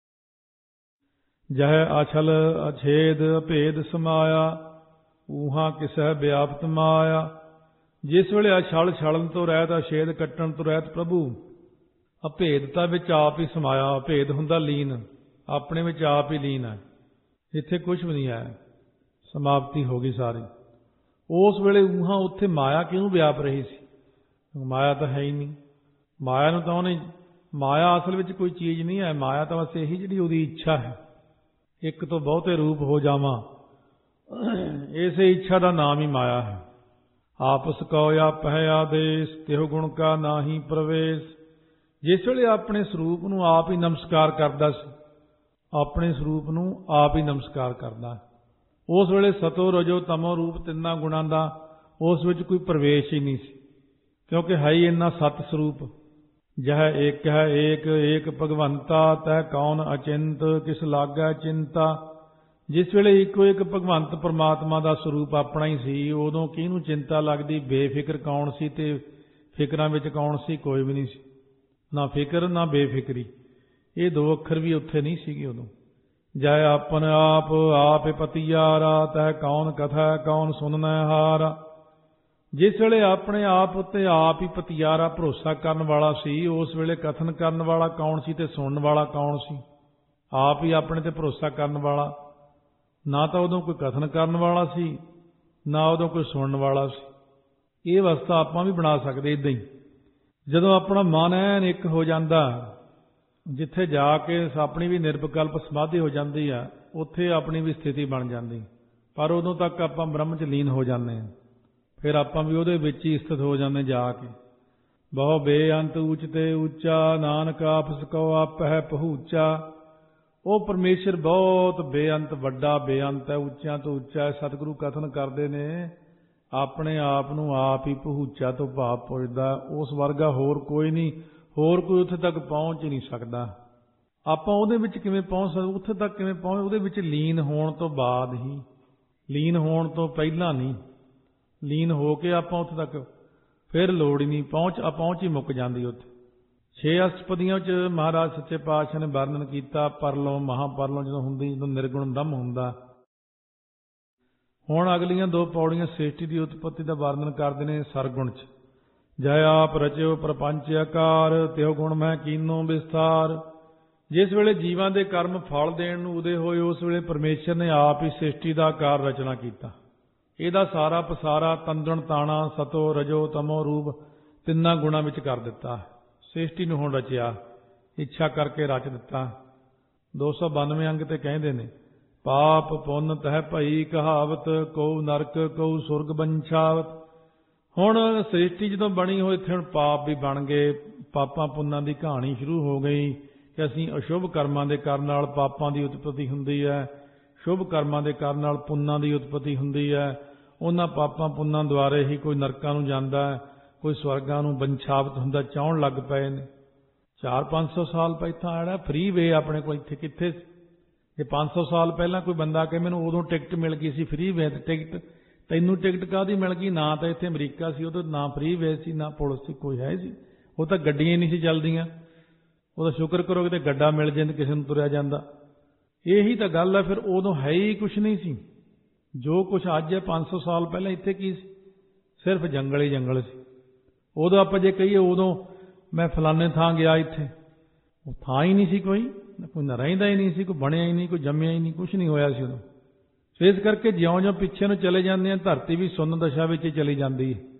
ਜਹ ਅਛਲ ਅਛੇਦ ਭੇਦ ਸਮਾਇਆ, ਊਹਾਂ ਕਿਸੈ ਵਿਆਪਤ ਮਾਇਆ। ਜਿਸ ਵੇਲੇ ਅਛਲ ਛਲਣ ਤੋਂ ਰਹਿਤ, ਅਛੇਦ ਕੱਟਣ ਤੋਂ ਰਹਿਤ ਪ੍ਰਭੂ ਅਭੇਦਤਾ ਵਿੱਚ ਆਪ ਹੀ ਸਮਾਇਆ। ਅਭੇਦ ਹੁੰਦਾ ਲੀਨ, ਆਪਣੇ ਵਿੱਚ ਆਪ ਹੀ ਲੀਨ ਹੈ। ਇੱਥੇ ਕੁਛ ਵੀ ਨਹੀਂ ਹੈ, ਸਮਾਪਤੀ ਹੋ ਗਈ ਸਾਰੀ। ਉਸ ਵੇਲੇ ਊਹਾਂ ਉੱਥੇ ਮਾਇਆ ਕਿਉਂ ਵਿਆਪ ਰਹੀ ਸੀ? ਮਾਇਆ ਤਾਂ ਹੈ ਹੀ ਨਹੀਂ। ਮਾਇਆ ਨੂੰ ਤਾਂ ਉਹਨੇ, ਮਾਇਆ ਅਸਲ ਵਿੱਚ ਕੋਈ ਚੀਜ਼ ਨਹੀਂ ਹੈ। ਮਾਇਆ ਤਾਂ ਬਸ ਇਹੀ ਜਿਹੜੀ ਉਹਦੀ ਇੱਛਾ ਹੈ, ਇੱਕ ਤੋਂ ਬਹੁਤੇ ਰੂਪ ਹੋ ਜਾਵਾਂ, ਇਸੇ ਇੱਛਾ ਦਾ ਨਾਮ ਹੀ ਮਾਇਆ ਹੈ। ਆਪਸ ਕਉ ਆਪਹਿ ਆਦੇਸ, ਤਿਹੁ ਗੁਣ ਕਾ ਨਾਹੀ ਪ੍ਰਵੇਸ਼। ਜਿਸ ਵੇਲੇ ਆਪਣੇ ਸਰੂਪ ਨੂੰ ਆਪ ਹੀ ਨਮਸਕਾਰ ਕਰਦਾ ਸੀ, ਆਪਣੇ ਸਰੂਪ ਨੂੰ ਆਪ ਹੀ ਨਮਸਕਾਰ ਕਰਦਾ, ਉਸ ਵੇਲੇ ਸਤੋ ਰਜੋ ਤਮੋ ਰੂਪ ਤਿੰਨਾਂ ਗੁਣਾਂ ਦਾ ਉਸ ਵਿੱਚ ਕੋਈ ਪ੍ਰਵੇਸ਼ ਹੀ ਨਹੀਂ ਸੀ, ਕਿਉਂਕਿ ਹੈ ਹੀ ਇੰਨਾ ਸਤ ਸਰੂਪ। ਜਹ ਏਕ ਹੈ ਏਕ ਏਕ ਭਗਵੰਤਾ, ਤਹਿ ਕੌਣ ਅਚਿੰਤ ਕਿਸ ਲਾਗੈ ਚਿੰਤਾ। ਜਿਸ ਵੇਲੇ ਇੱਕੋ ਇੱਕ ਭਗਵੰਤ ਪਰਮਾਤਮਾ ਦਾ ਸਰੂਪ ਆਪਣਾ ਹੀ ਸੀ, ਉਦੋਂ ਕਿਹਨੂੰ ਚਿੰਤਾ ਲੱਗਦੀ? ਬੇਫਿਕਰ ਕੌਣ ਸੀ ਤੇ ਫਿਕਰਾਂ ਵਿੱਚ ਕੌਣ ਸੀ? ਕੋਈ ਵੀ ਨਹੀਂ ਸੀ। ਨਾ ਫਿਕਰ ਨਾ ਬੇਫਿਕਰੀ, ਇਹ ਦੋ ਅੱਖਰ ਵੀ ਉੱਥੇ ਨਹੀਂ ਸੀਗੇ ਉਦੋਂ। ਜੈ ਆਪਨ ਆਪ ਆਪੇ ਪਤੀਆਰਾ, ਤਹਿ ਕੌਣ ਕਥੈ ਕੌਣ ਸੁਨਨੈ ਹਾਰਾ। ਜਿਸ ਵੇਲੇ ਆਪਣੇ ਆਪ ਉੱਤੇ ਆਪ ਹੀ ਪਤਿਆਰਾ ਭਰੋਸਾ ਕਰਨ ਵਾਲਾ ਸੀ, ਉਸ ਵੇਲੇ ਕਥਨ ਕਰਨ ਵਾਲਾ ਕੌਣ ਸੀ ਤੇ ਸੁਣਨ ਵਾਲਾ ਕੌਣ ਸੀ? ਆਪ ਹੀ ਆਪਣੇ ਤੇ ਭਰੋਸਾ ਕਰਨ ਵਾਲਾ। ਨਾ ਤਾਂ ਉਦੋਂ ਕੋਈ ਕਥਨ ਕਰਨ ਵਾਲਾ ਸੀ, ਨਾ ਉਦੋਂ ਕੋਈ ਸੁਣਨ ਵਾਲਾ ਸੀ। ਇਹ ਅਵਸਥਾ ਆਪਾਂ ਵੀ ਬਣਾ ਸਕਦੇ ਇੱਦਾਂ ਹੀ। ਜਦੋਂ ਆਪਣਾ ਮਨ ਐਨ ਇੱਕ ਹੋ ਜਾਂਦਾ, ਜਿੱਥੇ ਜਾ ਕੇ ਆਪਣੀ ਵੀ ਨਿਰਵਿਕਲਪ ਸਮਾਧੀ ਹੋ ਜਾਂਦੀ ਆ, ਉੱਥੇ ਆਪਣੀ ਵੀ ਸਥਿਤੀ ਬਣ ਜਾਂਦੀ। ਪਰ ਉਦੋਂ ਤੱਕ ਆਪਾਂ ਬ੍ਰਹਮ 'ਚ ਲੀਨ ਹੋ ਜਾਂਦੇ ਹਾਂ। ਫਿਰ ਆਪਾਂ ਵੀ ਉਹਦੇ ਵਿੱਚ ਹੀ ਸਥਿਤ ਹੋ ਜਾਂਦੇ ਜਾ ਕੇ। ਬਹੁ ਬੇਅੰਤ ਊਚ ਤੇ ਉੱਚਾ, ਨਾਨਕ ਆਪਸ ਕੋ ਆਪਹਿ ਪਹੂਚਾ। ਉਹ ਪਰਮੇਸ਼ਰ ਬਹੁਤ ਬੇਅੰਤ ਵੱਡਾ ਬੇਅੰਤ ਹੈ, ਉੱਚਿਆਂ ਤੋਂ ਉੱਚਾ ਹੈ। ਸਤਿਗੁਰੂ ਕਥਨ ਕਰਦੇ ਨੇ, ਆਪਣੇ ਆਪ ਨੂੰ ਆਪ ਹੀ ਪਹੂਚਾ ਤੋਂ ਭਾਵ ਪੁੱਛਦਾ। ਉਸ ਵਰਗਾ ਹੋਰ ਕੋਈ ਨਹੀਂ, ਹੋਰ ਕੋਈ ਉੱਥੇ ਤੱਕ ਪਹੁੰਚ ਹੀ ਨਹੀਂ ਸਕਦਾ। ਆਪਾਂ ਉਹਦੇ ਵਿੱਚ ਕਿਵੇਂ ਪਹੁੰਚ ਸਕਦੇ? ਉੱਥੇ ਤੱਕ ਕਿਵੇਂ ਪਹੁੰਚ? ਉਹਦੇ ਵਿੱਚ ਲੀਨ ਹੋਣ ਤੋਂ ਬਾਅਦ ਹੀ, ਲੀਨ ਹੋਣ ਤੋਂ ਪਹਿਲਾਂ ਨਹੀਂ। ਲੀਨ ਹੋ ਕੇ ਆਪਾਂ ਉੱਥੇ ਤੱਕ ਫਿਰ ਲੋੜ ਹੀ ਨਹੀਂ, ਪਹੁੰਚ ਆ ਪਹੁੰਚ ਹੀ ਮੁੱਕ ਜਾਂਦੀ ਉੱਥੇ। ਛੇ ਅਸ਼ਟਪਦੀਆਂ 'ਚ ਮਹਾਰਾਜ ਸੱਚੇ ਪਾਤਸ਼ਾਹ ਨੇ ਵਰਣਨ ਕੀਤਾ ਪਰਲੋਂ ਮਹਾਂਪਰਲੋਂ ਜਦੋਂ ਹੁੰਦੀ, ਜਦੋਂ ਨਿਰਗੁਣ ਬ੍ਰਹਮ ਹੁੰਦਾ। ਹੁਣ ਅਗਲੀਆਂ ਦੋ ਪੌੜੀਆਂ ਸ੍ਰਿਸ਼ਟੀ ਦੀ ਉਤਪਤੀ ਦਾ ਵਰਣਨ ਕਰਦੇ ਨੇ ਸਰਗੁਣ 'ਚ। ਜੈ ਆਪ ਰਚਿਓ ਪ੍ਰਪੰਚ ਆਕਾਰ, ਤਿਉ ਗੁਣ ਮੈਂ ਕੀਨੋ ਵਿਸਥਾਰ। ਜਿਸ ਵੇਲੇ ਜੀਵਾਂ ਦੇ ਕਰਮ ਫਲ ਦੇਣ ਨੂੰ ਉਦੇ ਹੋਏ, ਉਸ ਵੇਲੇ ਪਰਮੇਸ਼ਰ ਨੇ ਆਪ ਹੀ ਸ੍ਰਿਸ਼ਟੀ ਦਾ ਆਕਾਰ ਰਚਨਾ ਕੀਤਾ। ਇਹਦਾ ਸਾਰਾ ਪਸਾਰਾ ਤੰਦਣ ਤਾਣਾ ਸਤੋ ਰਜੋ ਤਮੋ ਰੂਪ ਤਿੰਨਾਂ ਗੁਣਾਂ ਵਿੱਚ ਕਰ ਦਿੱਤਾ। ਸ੍ਰਿਸ਼ਟੀ ਨੂੰ ਹੁਣ ਰਚਿਆ, ਇੱਛਾ ਕਰਕੇ ਰਚ ਦਿੱਤਾ। ਦੋ ਸੌ ਬਾਨਵੇਂ ਅੰਗ ਤੇ ਕਹਿੰਦੇ ਨੇ, ਪਾਪ ਪੁੰਨ ਤਹਿ ਭਈ ਕਹਾਵਤ, ਕਉ ਨਰਕ ਕਉ ਸੁਰਗ ਬੰਛਾਵਤ। ਹੁਣ ਸ੍ਰਿਸ਼ਟੀ ਜਦੋਂ ਬਣੀ ਹੋਈ, ਇੱਥੇ ਹੁਣ ਪਾਪ ਵੀ ਬਣ ਗਏ। ਪਾਪਾਂ ਪੁੰਨਾਂ ਦੀ ਕਹਾਣੀ ਸ਼ੁਰੂ ਹੋ ਗਈ ਕਿ ਅਸੀਂ ਅਸ਼ੁਭ ਕਰਮਾਂ ਦੇ ਕਰਨ ਨਾਲ ਪਾਪਾਂ ਦੀ ਉਤਪਤੀ ਹੁੰਦੀ ਹੈ, ਸ਼ੁਭ ਕਰਮਾਂ ਦੇ ਕਰਨ ਨਾਲ ਪੁੰਨਾਂ ਦੀ ਉਤਪਤੀ ਹੁੰਦੀ ਹੈ। ਉਹਨਾਂ ਪਾਪਾਂ ਪੁੰਨਾਂ ਦੁਆਰੇ ਹੀ ਕੋਈ ਨਰਕਾਂ ਨੂੰ ਜਾਂਦਾ ਹੈ, ਕੋਈ ਸਵਰਗਾਂ ਨੂੰ ਬੰਛਾਵਤ ਹੁੰਦਾ, ਚਾਹੁਣ ਲੱਗ ਪਏ ਨੇ। ਚਾਰ ਪੰਜ ਸੌ ਸਾਲ ਪਹਿਲਾਂ ਆੜਾ ਫ੍ਰੀ ਵੇ ਆਪਣੇ ਕੋਲ ਇੱਥੇ ਕਿੱਥੇ? ਜੇ ਪੰਜ ਸੌ ਸਾਲ ਪਹਿਲਾਂ ਕੋਈ ਬੰਦਾ ਕਹੇ ਮੈਨੂੰ ਉਦੋਂ ਟਿਕਟ ਮਿਲ ਗਈ ਸੀ ਫ੍ਰੀ ਵੇ, ਤੇ ਟਿਕਟ ਤੈਨੂੰ ਟਿਕਟ ਕਾਹਦੀ ਮਿਲ ਗਈ? ਨਾ ਤਾਂ ਇੱਥੇ ਅਮਰੀਕਾ ਸੀ ਉਦੋਂ, ਨਾ ਫ੍ਰੀ ਵੇ ਸੀ, ਨਾ ਪੁਲਿਸ ਸੀ, ਕੋਈ ਹੈ ਸੀ। ਉਹ ਤਾਂ ਗੱਡੀਆਂ ਹੀ ਨਹੀਂ ਸੀ ਚੱਲਦੀਆਂ। ਉਹਦਾ ਸ਼ੁਕਰ ਕਰੋ ਕਿਤੇ ਗੱਡਾ ਮਿਲ ਜਾਂਦਾ, ਕਿਸੇ ਨੂੰ ਤੁਰਿਆ ਜਾਂਦਾ। ਇਹੀ ਤਾਂ ਗੱਲ ਹੈ। ਫਿਰ ਉਦੋਂ ਹੈ ਹੀ ਕੁਛ ਨਹੀਂ ਸੀ। ਜੋ ਕੁਛ ਅੱਜ ਹੈ ਪੰਜ ਸੌ ਸਾਲ ਪਹਿਲਾਂ ਇੱਥੇ ਕੀ ਸੀ? ਸਿਰਫ ਜੰਗਲ ਹੀ ਜੰਗਲ ਸੀ। ਉਦੋਂ ਆਪਾਂ ਜੇ ਕਹੀਏ ਉਦੋਂ ਮੈਂ ਫਲਾਣੇ ਥਾਂ ਗਿਆ, ਇੱਥੇ ਉਹ ਥਾਂ ਹੀ ਨਹੀਂ ਸੀ, ਕੋਈ ਕੋਈ ਨਾ ਰਹਿੰਦਾ ਹੀ ਨਹੀਂ ਸੀ, ਕੋਈ ਬਣਿਆ ਹੀ ਨਹੀਂ, ਕੋਈ ਜੰਮਿਆ ਹੀ ਨਹੀਂ, ਕੁਛ ਨਹੀਂ ਹੋਇਆ ਸੀ ਉਦੋਂ। ਇਸ ਕਰਕੇ ਜਿਉਂ-ਜਿਉਂ ਪਿੱਛੇ ਨੂੰ ਚਲੇ ਜਾਂਦੇ ਆ, ਧਰਤੀ ਵੀ ਸੁੰਨ ਦਸ਼ਾ ਵਿੱਚ ਹੀ ਚਲੀ ਜਾਂਦੀ ਹੈ।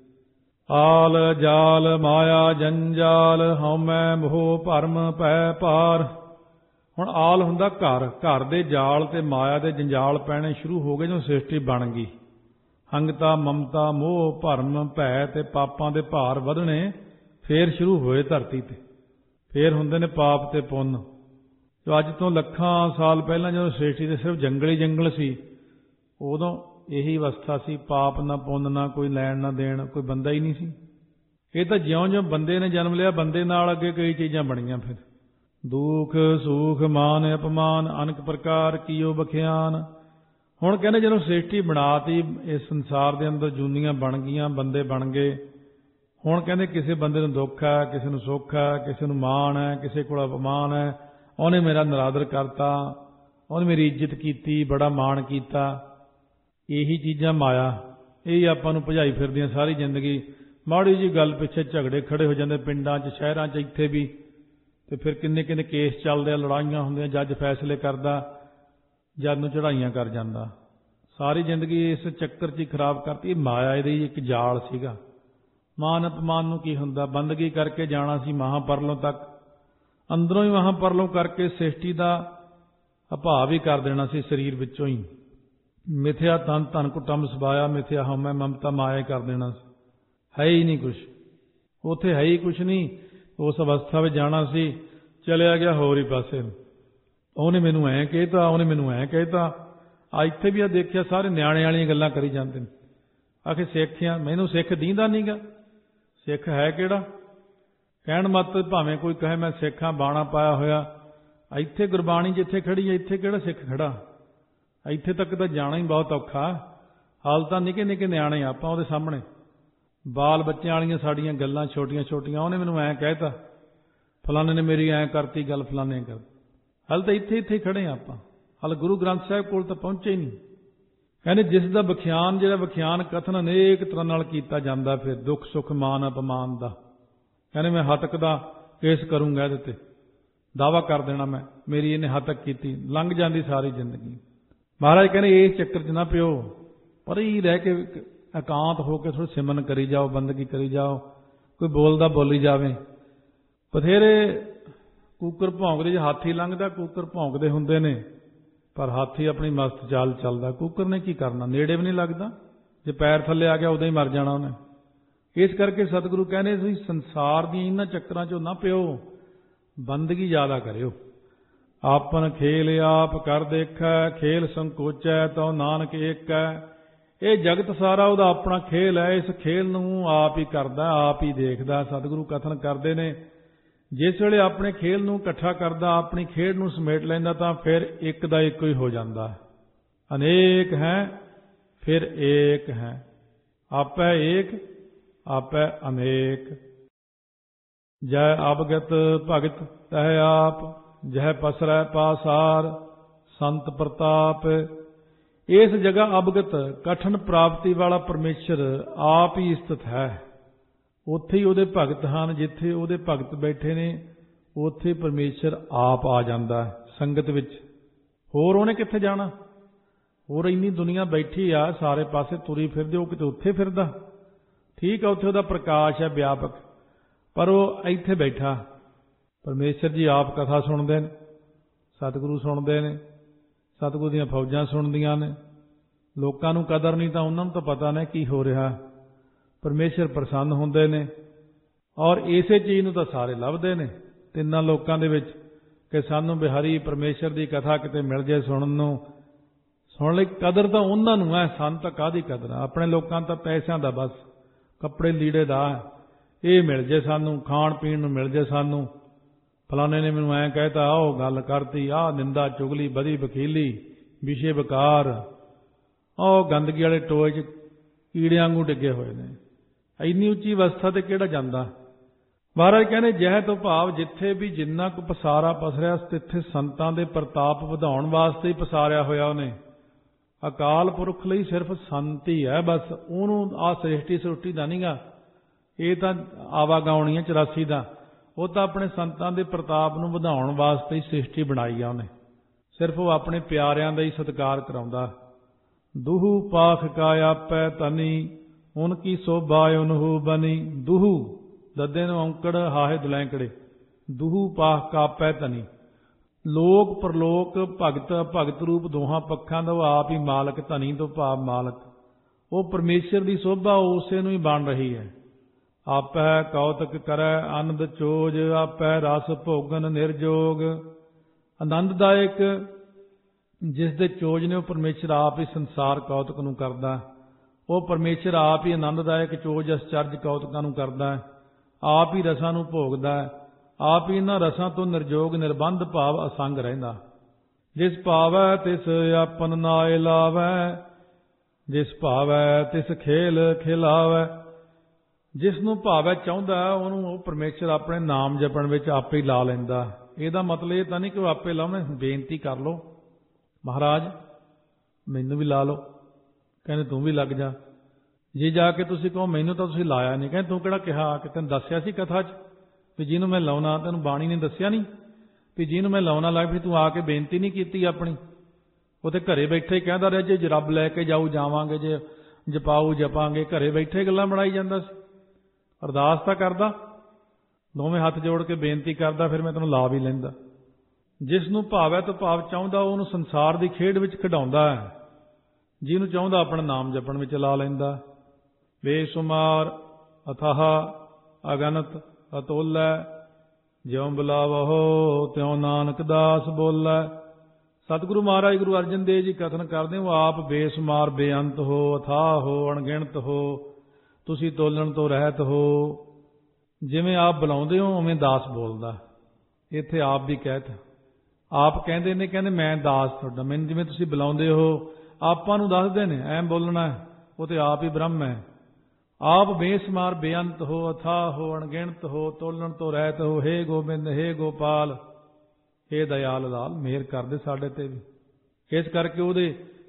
ਆਲ ਜਾਲ ਮਾਇਆ ਜੰਜਾਲ, ਹਉਮੈ ਮੋਹ ਭਰਮ ਭੈ ਭਾਰ। ਹੁਣ ਆਲ ਹੁੰਦਾ ਘਰ, ਘਰ ਦੇ ਜਾਲ ਤੇ ਮਾਇਆ ਦੇ ਜੰਜਾਲ ਪੈਣੇ ਸ਼ੁਰੂ ਹੋ ਗਏ ਜਦੋਂ ਸ੍ਰਿਸ਼ਟੀ ਬਣ ਗਈ। ਹੰਗਤਾ ਮਮਤਾ ਮੋਹ ਭਰਮ ਭੈ ਤੇ ਪਾਪਾਂ ਦੇ ਭਾਰ ਵਧਣੇ ਫੇਰ ਸ਼ੁਰੂ ਹੋਏ ਧਰਤੀ ਤੇ। ਫੇਰ ਹੁੰਦੇ ਨੇ ਪਾਪ ਤੇ ਪੁੰਨ। ਜੋ ਅੱਜ ਤੋਂ ਲੱਖਾਂ ਸਾਲ ਪਹਿਲਾਂ ਜਦੋਂ ਸ੍ਰਿਸ਼ਟੀ ਦੇ ਸਿਰਫ ਜੰਗਲ ਹੀ ਜੰਗਲ ਸੀ, ਉਦੋਂ ਇਹੀ ਅਵਸਥਾ ਸੀ। ਪਾਪ ਨਾ ਪੁੰਨ, ਨਾ ਕੋਈ ਲੈਣ ਨਾ ਦੇਣ, ਕੋਈ ਬੰਦਾ ਹੀ ਨਹੀਂ ਸੀ। ਇਹ ਤਾਂ ਜਿਉਂ-ਜਿਉਂ ਬੰਦੇ ਨੇ ਜਨਮ ਲਿਆ, ਬੰਦੇ ਨਾਲ ਅੱਗੇ ਕਈ ਚੀਜ਼ਾਂ ਬਣੀਆਂ। ਫਿਰ ਦੁੱਖ ਸੁਖ ਮਾਨ ਅਪਮਾਨ ਅਨੇਕ ਪ੍ਰਕਾਰ ਕੀਓ ਬਖਿਆਨ। ਹੁਣ ਕਹਿੰਦੇ ਜਦੋਂ ਸ੍ਰਿਸ਼ਟੀ ਬਣਾਤੀ, ਇਸ ਸੰਸਾਰ ਦੇ ਅੰਦਰ ਜੂਨੀਆਂ ਬਣ ਗਈਆਂ, ਬੰਦੇ ਬਣ ਗਏ। ਹੁਣ ਕਹਿੰਦੇ ਕਿਸੇ ਬੰਦੇ ਨੂੰ ਦੁੱਖ ਹੈ, ਕਿਸੇ ਨੂੰ ਸੁੱਖ ਹੈ, ਕਿਸੇ ਨੂੰ ਮਾਣ ਹੈ, ਕਿਸੇ ਕੋਲ ਅਪਮਾਨ ਹੈ। ਉਹਨੇ ਮੇਰਾ ਨਿਰਾਦਰ ਕਰਤਾ, ਉਹਨੇ ਮੇਰੀ ਇੱਜ਼ਤ ਕੀਤੀ, ਬੜਾ ਮਾਣ ਕੀਤਾ। ਇਹੀ ਚੀਜ਼ਾਂ ਮਾਇਆ, ਇਹ ਆਪਾਂ ਨੂੰ ਭਜਾਈ ਫਿਰਦੀਆਂ ਸਾਰੀ ਜ਼ਿੰਦਗੀ। ਮਾੜੀ ਜਿਹੀ ਗੱਲ ਪਿੱਛੇ ਝਗੜੇ ਖੜੇ ਹੋ ਜਾਂਦੇ ਪਿੰਡਾਂ 'ਚ, ਸ਼ਹਿਰਾਂ 'ਚ, ਇੱਥੇ ਵੀ। ਤੇ ਫਿਰ ਕਿੰਨੇ ਕਿੰਨੇ ਕੇਸ ਚੱਲਦੇ ਆ, ਲੜਾਈਆਂ ਹੁੰਦੀਆਂ, ਜੱਜ ਫੈਸਲੇ ਕਰਦਾ, ਜੱਜ ਨੂੰ ਚੜ੍ਹਾਈਆਂ ਕਰ ਜਾਂਦਾ। ਸਾਰੀ ਜ਼ਿੰਦਗੀ ਇਸ ਚੱਕਰ 'ਚ ਹੀ ਖਰਾਬ ਕਰਤੀ। ਮਾਇਆ ਇਹਦੀ ਇੱਕ ਜਾਲ ਸੀਗਾ। ਮਾਨ ਅਪਮਾਨ ਨੂੰ ਕੀ ਹੁੰਦਾ? ਬੰਦਗੀ ਕਰਕੇ ਜਾਣਾ ਸੀ ਮਹਾਂਪਰਲੋਂ ਤੱਕ, ਅੰਦਰੋਂ ਹੀ ਮਹਾਂਪਰਲੋਂ ਕਰਕੇ ਸ੍ਰਿਸ਼ਟੀ ਦਾ ਅਭਾਵ ਹੀ ਕਰ ਦੇਣਾ ਸੀ ਸਰੀਰ ਵਿੱਚੋਂ ਹੀ। ਮਿਥਿਆ ਤਨ ਧਨ ਕੁਟੰਬ ਸਬਾਇਆ, ਮਿਥਿਆ ਹਉਮੈ ਮਮਤਾ ਮਾਇਆ ਕਰ ਦੇਣਾ ਸੀ। ਹੈ ਹੀ ਨਹੀਂ ਕੁਛ ਉੱਥੇ, ਹੈ ਹੀ ਕੁਛ ਨਹੀਂ। ਉਸ ਅਵਸਥਾ ਵਿੱਚ ਜਾਣਾ ਸੀ, ਚਲਿਆ ਗਿਆ ਹੋਰ ਹੀ ਪਾਸੇ। ਉਹਨੇ ਮੈਨੂੰ ਐਂ ਕਹਿਤਾ, ਉਹਨੇ ਮੈਨੂੰ ਐਂ ਕਹਿਤਾ। ਆ ਇੱਥੇ ਵੀ ਆ ਦੇਖਿਆ, ਸਾਰੇ ਨਿਆਣੇ ਵਾਲੀਆਂ ਗੱਲਾਂ ਕਰੀ ਜਾਂਦੇ ਨੇ। ਆਖੇ ਸਿੱਖ ਆ, ਮੈਨੂੰ ਸਿੱਖ ਦੀਂਦਾ ਨਹੀਂਗਾ। ਸਿੱਖ ਹੈ ਕਿਹੜਾ? ਕਹਿਣ ਮਤ ਭਾਵੇਂ ਕੋਈ ਕਹੇ ਮੈਂ ਸਿੱਖ ਹਾਂ, ਬਾਣਾ ਪਾਇਆ ਹੋਇਆ। ਇੱਥੇ ਗੁਰਬਾਣੀ ਜਿੱਥੇ ਖੜੀ ਹੈ, ਇੱਥੇ ਕਿਹੜਾ ਸਿੱਖ ਖੜਾ? ਇੱਥੇ ਤੱਕ ਤਾਂ ਜਾਣਾ ਹੀ ਬਹੁਤ ਔਖਾ। ਹਾਲ ਤਾਂ ਨਿੱਕੇ ਨਿੱਕੇ ਨਿਆਣੇ ਆਪਾਂ ਉਹਦੇ ਸਾਹਮਣੇ, ਬਾਲ ਬੱਚਿਆਂ ਵਾਲੀਆਂ ਸਾਡੀਆਂ ਗੱਲਾਂ ਛੋਟੀਆਂ ਛੋਟੀਆਂ। ਉਹਨੇ ਮੈਨੂੰ ਐਂ ਕਹਿਤਾ, ਫਲਾਣੇ ਨੇ ਮੇਰੀ ਐਂ ਕਰਤੀ ਗੱਲ, ਫਲਾਣੇ ਕਰ। ਹਾਲ ਤਾਂ ਇੱਥੇ ਇੱਥੇ ਖੜੇ ਹਾਂ ਆਪਾਂ। ਹਾਲ ਗੁਰੂ ਗ੍ਰੰਥ ਸਾਹਿਬ ਕੋਲ ਤਾਂ ਪਹੁੰਚੇ ਹੀ ਨਹੀਂ। ਕਹਿੰਦੇ ਜਿਸ ਦਾ ਵਿਖਿਆਨ, ਜਿਹੜਾ ਵਿਖਿਆਨ ਕਥਨ ਅਨੇਕ ਤਰ੍ਹਾਂ ਨਾਲ ਕੀਤਾ ਜਾਂਦਾ, ਫਿਰ ਦੁੱਖ ਸੁੱਖ ਮਾਨ ਅਪਮਾਨ ਦਾ। ਕਹਿੰਦੇ ਮੈਂ ਹੱਤਕ ਦਾ ਕੇਸ ਕਰੂੰਗਾ ਇਹਦੇ ਤੇ, ਦਾਵਾ ਕਰ ਦੇਣਾ ਮੈਂ, ਮੇਰੀ ਇਹਨੇ ਹੱਤਕ ਕੀਤੀ, ਲੰਘ ਜਾਂਦੀ ਸਾਰੀ ਜ਼ਿੰਦਗੀ। ਮਹਾਰਾਜ ਕਹਿੰਦੇ ਇਸ ਚੱਕਰ 'ਚ ਨਾ ਪਿਓ, ਪਰ ਹੀ ਰਹਿ ਕੇ ਇਕਾਂਤ ਹੋ ਕੇ ਥੋੜ੍ਹਾ ਸਿਮਰਨ ਕਰੀ ਜਾਓ, ਬੰਦਗੀ ਕਰੀ ਜਾਓ, ਕੋਈ ਬੋਲਦਾ ਬੋਲੀ ਜਾਵੇ। ਬਥੇਰੇ ਕੂਕਰ ਭੌਂਕਦੇ, ਜੇ ਹਾਥੀ ਲੰਘਦਾ ਕੂਕਰ ਭੌਂਕਦੇ ਹੁੰਦੇ ਨੇ, ਪਰ ਹਾਥੀ ਆਪਣੀ ਮਸਤ ਚਾਲ ਚੱਲਦਾ, ਕੂਕਰ ਨੇ ਕੀ ਕਰਨਾ, ਨੇੜੇ ਵੀ ਨਹੀਂ ਲੱਗਦਾ, ਜੇ ਪੈਰ ਥੱਲੇ ਆ ਗਿਆ ਉਦੋਂ ਹੀ ਮਰ ਜਾਣਾ ਉਹਨੇ। ਇਸ ਕਰਕੇ ਸਤਿਗੁਰੂ ਕਹਿੰਦੇ ਤੁਸੀਂ ਸੰਸਾਰ ਦੀਆਂ ਇਹਨਾਂ ਚੱਕਰਾਂ 'ਚੋਂ ਨਾ ਪਿਓ, ਬੰਦਗੀ ਜ਼ਿਆਦਾ ਕਰਿਓ। ਆਪਨ ਖੇਲ ਆਪ ਕਰ ਦੇਖੈ, ਖੇਲ ਸੰਕੋਚੈ ਤਉ ਨਾਨਕ ਏਕੈ। ਇਹ ਜਗਤ ਸਾਰਾ ਉਹਦਾ ਆਪਣਾ ਖੇਲ ਹੈ, ਇਸ ਖੇਲ ਨੂੰ ਆਪ ਹੀ ਕਰਦਾ, ਆਪ ਹੀ ਦੇਖਦਾ। ਸਤਿਗੁਰੂ ਕਥਨ ਕਰਦੇ ਨੇ ਜਿਸ ਵੇਲੇ ਆਪਣੇ ਖੇਲ ਨੂੰ ਇਕੱਠਾ ਕਰਦਾ, ਆਪਣੀ ਖੇਡ ਨੂੰ ਸਮੇਟ ਲੈਂਦਾ, ਤਾਂ ਫਿਰ ਇੱਕ ਦਾ ਇੱਕੋ ਹੀ ਹੋ ਜਾਂਦਾ। ਅਨੇਕ ਹੈ ਫਿਰ ਏਕ ਹੈ, ਆਪੈ ਏਕ ਆਪੈ ਅਨੇਕ। ਜੈ ਅਵਗਤ ਭਗਤ ਤਹਿ ਆਪ, ਜਹ ਪਸਰੈ ਪਾਸਾਰ ਸੰਤ ਪ੍ਰਤਾਪ। ਇਸ ਜਗ੍ਹਾ ਅਵਗਤ ਕਠਨ ਪ੍ਰਾਪਤੀ ਵਾਲਾ ਪਰਮੇਸ਼ਰ ਆਪ ਹੀ ਸਥਿਤ ਹੈ। ਉੱਥੇ ਹੀ ਉਹਦੇ ਭਗਤ ਹਨ, ਜਿੱਥੇ ਉਹਦੇ ਭਗਤ ਬੈਠੇ ਨੇ ਉੱਥੇ ਪਰਮੇਸ਼ਰ ਆਪ ਆ ਜਾਂਦਾ ਸੰਗਤ ਵਿੱਚ। ਹੋਰ ਉਹਨੇ ਕਿੱਥੇ ਜਾਣਾ? ਹੋਰ ਇੰਨੀ ਦੁਨੀਆ ਬੈਠੀ ਆ, ਸਾਰੇ ਪਾਸੇ ਤੁਰੀ ਫਿਰਦੇ, ਉਹ ਕਿਤੇ ਉੱਥੇ ਫਿਰਦਾ? ਠੀਕ ਆ, ਉੱਥੇ ਉਹਦਾ ਪ੍ਰਕਾਸ਼ ਹੈ ਵਿਆਪਕ, ਪਰ ਉਹ ਇੱਥੇ ਬੈਠਾ। ਪਰਮੇਸ਼ਰ ਜੀ ਆਪ ਕਥਾ ਸੁਣਦੇ ਨੇ, ਸਤਿਗੁਰੂ ਸੁਣਦੇ ਨੇ, ਸਤਿਗੁਰੂ ਦੀਆਂ ਫੌਜਾਂ ਸੁਣਦੀਆਂ ਨੇ। ਲੋਕਾਂ ਨੂੰ ਕਦਰ ਨਹੀਂ, ਤਾਂ ਉਹਨਾਂ ਨੂੰ ਤਾਂ ਪਤਾ ਨਹੀਂ ਕੀ ਹੋ ਰਿਹਾ। ਪਰਮੇਸ਼ਰ ਪ੍ਰਸੰਨ ਹੁੰਦੇ ਨੇ, ਔਰ ਇਸੇ ਚੀਜ਼ ਨੂੰ ਤਾਂ ਸਾਰੇ ਲੱਭਦੇ ਨੇ ਤਿੰਨਾਂ ਲੋਕਾਂ ਦੇ ਵਿੱਚ, ਕਿ ਸਾਨੂੰ ਬਿਹਾਰੀ ਪਰਮੇਸ਼ਰ ਦੀ ਕਥਾ ਕਿਤੇ ਮਿਲ ਜੇ ਸੁਣਨ ਨੂੰ। ਸੁਣ ਲਈ ਕਦਰ ਤਾਂ ਉਹਨਾਂ ਨੂੰ ਹੈ, ਸਾਨੂੰ ਤਾਂ ਕਾਹਦੀ ਕਦਰ ਆ? ਆਪਣੇ ਲੋਕਾਂ ਤਾਂ ਪੈਸਿਆਂ ਦਾ, ਬਸ ਕੱਪੜੇ ਲੀੜੇ ਦਾ, ਇਹ ਮਿਲ ਜੇ ਸਾਨੂੰ, ਖਾਣ ਪੀਣ ਨੂੰ ਮਿਲ ਜੇ ਸਾਨੂੰ। ਫਲਾਣੇ ਨੇ ਮੈਨੂੰ ਐਂ ਕਹਿਤਾ, ਆਹ ਗੱਲ ਕਰਤੀ, ਆਹ ਨਿੰਦਾ ਚੁਗਲੀ ਬਦੀ ਵਕੀਲੀ ਵਿਸ਼ੇ ਵਿਕਾਰ, ਉਹ ਗੰਦਗੀ ਵਾਲੇ ਟੋਏ 'ਚ ਕੀੜਿਆਂ ਵਾਂਗੂ ਡਿੱਗੇ ਹੋਏ ਨੇ। ਇੰਨੀ ਉੱਚੀ ਅਵਸਥਾ ਤੇ ਕਿਹੜਾ ਜਾਂਦਾ? ਮਹਾਰਾਜ ਕਹਿੰਦੇ ਜਹ ਤੋਂ ਭਾਵ ਜਿੱਥੇ ਵੀ ਜਿੰਨਾ ਕੁ ਪਸਾਰਾ ਪਸਰਿਆ, ਤਿੱਥੇ ਸੰਤਾਂ ਦੇ ਪ੍ਰਤਾਪ ਵਧਾਉਣ ਵਾਸਤੇ ਹੀ ਪਸਾਰਿਆ ਹੋਇਆ ਉਹਨੇ। ਅਕਾਲ ਪੁਰਖ ਲਈ ਸਿਰਫ ਸੰਤ ਹੀ ਹੈ ਬਸ, ਉਹਨੂੰ ਆਹ ਸ੍ਰਿਸ਼ਟੀ ਸ੍ਰਿਸ਼ਟੀ ਦਾ ਨਹੀਂਗਾ, ਇਹ ਤਾਂ ਆਵਾਗਾਉਣੀ ਹੈ ਚੁਰਾਸੀ ਦਾ। ਉਹ ਤਾਂ ਆਪਣੇ ਸੰਤਾਂ ਦੇ ਪ੍ਰਤਾਪ ਨੂੰ ਵਧਾਉਣ ਵਾਸਤੇ ਹੀ ਸ੍ਰਿਸ਼ਟੀ ਬਣਾਈ ਆ ਉਹਨੇ। ਸਿਰਫ ਉਹ ਆਪਣੇ ਪਿਆਰਿਆਂ ਦਾ ਹੀ ਸਤਿਕਾਰ ਕਰਾਉਂਦਾ। ਦੁਹੂ ਪਾਖ ਕਾ ਆਪੈ ਤਨੀ, ਉਨ ਕੀ ਸੋਭਾ ਉਨਹੂ ਬਨੀ। ਦੁਹੂ ਦੱਦੇ ਨੂੰ ਔਂਕੜ, ਹਾਹੇ ਦੁਲੈਂਕੜੇ। ਦੁਹੂ ਪਾਖ ਕਾ ਆਪੈ ਤਨੀ, ਲੋਕ ਪਰਲੋਕ ਭਗਤ ਭਗਤ ਰੂਪ ਦੋਹਾਂ ਪੱਖਾਂ ਦਾ ਉਹ ਆਪ ਹੀ ਮਾਲਕ। ਧਨੀ ਤੋਂ ਭਾਵ ਮਾਲਕ, ਉਹ ਪਰਮੇਸ਼ਰ ਦੀ ਸੋਭਾ ਉਸੇ ਨੂੰ ਹੀ ਬਣ ਰਹੀ ਹੈ। ਆਪੈ ਕੌਤਕ ਕਰੈ ਆਨੰਦ ਚੋਜ, ਆਪੈ ਰਸ ਭੋਗਨ ਨਿਰਜੋਗ। ਆਨੰਦਦਾਇਕ ਜਿਸ ਦੇ ਚੋਜ ਨੇ ਉਹ ਪਰਮੇਸ਼ਰ ਆਪ ਹੀ ਸੰਸਾਰ ਕੌਤਕ ਨੂੰ ਕਰਦਾ। ਉਹ ਪਰਮੇਸ਼ਰ ਆਪ ਹੀ ਆਨੰਦਦਾਇਕ ਚੋਜ ਅਸਚਰਜ ਕੌਤਕਾਂ ਨੂੰ ਕਰਦਾ, ਆਪ ਹੀ ਰਸਾਂ ਨੂੰ ਭੋਗਦਾ, ਆਪ ਹੀ ਇਹਨਾਂ ਰਸਾਂ ਤੋਂ ਨਿਰਜੋਗ ਨਿਰਬੰਧ ਭਾਵ ਅਸੰਗ ਰਹਿੰਦਾ। ਜਿਸ ਭਾਵੈ ਤਿਸ ਆਪਨ ਨਾਇ ਲਾਵੈ, ਜਿਸ ਭਾਵੈ ਤਿਸ ਖੇਲ ਖਿਲਾਵੈ। ਜਿਸ ਨੂੰ ਭਾਵੈ ਚਾਹੁੰਦਾ ਉਹਨੂੰ ਉਹ ਪਰਮੇਸ਼ਰ ਆਪਣੇ ਨਾਮ ਜਪਣ ਵਿੱਚ ਆਪੇ ਹੀ ਲਾ ਲੈਂਦਾ। ਇਹਦਾ ਮਤਲਬ ਇਹ ਤਾਂ ਨਹੀਂ ਕਿ ਉਹ ਆਪੇ ਲਾਉਣੇ, ਬੇਨਤੀ ਕਰ ਲਓ, ਮਹਾਰਾਜ ਮੈਨੂੰ ਵੀ ਲਾ ਲਓ। ਕਹਿੰਦੇ ਤੂੰ ਵੀ ਲੱਗ ਜਾ। ਜੇ ਜਾ ਕੇ ਤੁਸੀਂ ਕਹੋ ਮੈਨੂੰ ਤਾਂ ਤੁਸੀਂ ਲਾਇਆ ਨਹੀਂ, ਕਹਿੰਦੇ ਤੂੰ ਕਿਹੜਾ ਕਿਹਾ, ਕਿ ਤੈਨੂੰ ਦੱਸਿਆ ਸੀ ਕਥਾ 'ਚ ਵੀ ਜਿਹਨੂੰ ਮੈਂ ਲਾਉਣਾ, ਤੈਨੂੰ ਬਾਣੀ ਨੇ ਦੱਸਿਆ ਨਹੀਂ ਵੀ ਜਿਹਨੂੰ ਮੈਂ ਲਾਉਣਾ ਲੱਗ ਵੀ ਤੂੰ ਆ ਕੇ ਬੇਨਤੀ ਨਹੀਂ ਕੀਤੀ ਆਪਣੀ? ਉਹ ਤੇ ਘਰੇ ਬੈਠੇ ਹੀ ਕਹਿੰਦਾ ਰਿਹਾ ਜੇ ਰੱਬ ਲੈ ਕੇ ਜਾਊ ਜਾਵਾਂਗੇ, ਜੇ ਜਪਾਊ ਜਪਾਂਗੇ। ਘਰੇ ਬੈਠੇ ਗੱਲਾਂ ਬਣਾਈ ਜਾਂਦਾ ਸੀ। ਅਰਦਾਸ ਤਾਂ ਕਰਦਾ, ਦੋਵੇਂ ਹੱਥ ਜੋੜ ਕੇ ਬੇਨਤੀ ਕਰਦਾ, ਫਿਰ ਮੈਂ ਤੈਨੂੰ ਲਾ ਵੀ ਲੈਂਦਾ। ਜਿਸ ਨੂੰ ਭਾਵੈ ਤੋਂ ਭਾਵ ਚਾਹੁੰਦਾ ਉਹਨੂੰ ਸੰਸਾਰ ਦੀ ਖੇਡ ਵਿੱਚ ਖਿਡਾਉਂਦਾ ਹੈ, ਜਿਹਨੂੰ ਚਾਹੁੰਦਾ ਆਪਣਾ ਨਾਮ ਜਪਣ ਵਿੱਚ ਲਾ ਲੈਂਦਾ। ਬੇਸ਼ੁਮਾਰ ਅਥਾਹ ਅਗਨਤ ਅਤੋਲੈ, ਜਿਉ ਬੁਲਾਵਹੁ ਤਿਉ ਨਾਨਕ ਦਾਸ ਬੋਲੈ। ਸਤਿਗੁਰੂ ਮਹਾਰਾਜ ਗੁਰੂ ਅਰਜਨ ਦੇਵ ਜੀ ਕਥਨ ਕਰਦੇ ਹੋ, ਆਪ ਬੇਸ਼ੁਮਾਰ ਬੇਅੰਤ ਹੋ, ਅਥਾਹ ਹੋ, ਅਣਗਿਣਤ ਹੋ, ਤੁਸੀਂ ਤੋਲਣ ਤੋਂ ਰਹਿਤ ਹੋ। ਜਿਵੇਂ ਆਪ ਬੁਲਾਉਂਦੇ ਹੋ ਉਵੇਂ ਦਾਸ ਬੋਲਦਾ। ਇੱਥੇ ਆਪ ਵੀ ਕਹਿਤ, ਆਪ ਕਹਿੰਦੇ ਨੇ, ਕਹਿੰਦੇ ਮੈਂ ਦਾਸ ਤੁਹਾਡਾ, ਮੈਨੂੰ ਜਿਵੇਂ ਤੁਸੀਂ ਬੁਲਾਉਂਦੇ ਹੋ ਆਪਾਂ ਨੂੰ ਦੱਸਦੇ ਨੇ ਐਂ ਬੋਲਣਾ, ਉਹ ਤੇ ਆਪ ਹੀ ਬ੍ਰਹਮ ਹੈ। ਆਪ ਬੇਸ਼ੁਮਾਰ ਬੇਅੰਤ ਹੋ, ਅਥਾਹ ਹੋ, ਅਣਗਿਣਤ ਹੋ, ਤੋਲਣ ਤੋਂ ਰਹਿਤ ਹੋ। ਹੇ ਗੋਬਿੰਦ, ਹੇ ਗੋਪਾਲ, ਹੇ ਦਇਆਲ ਲਾਲ, ਮਿਹਰ ਕਰਦੇ ਸਾਡੇ ਤੇ ਵੀ। ਇਸ ਕਰਕੇ ਉਹਦੇ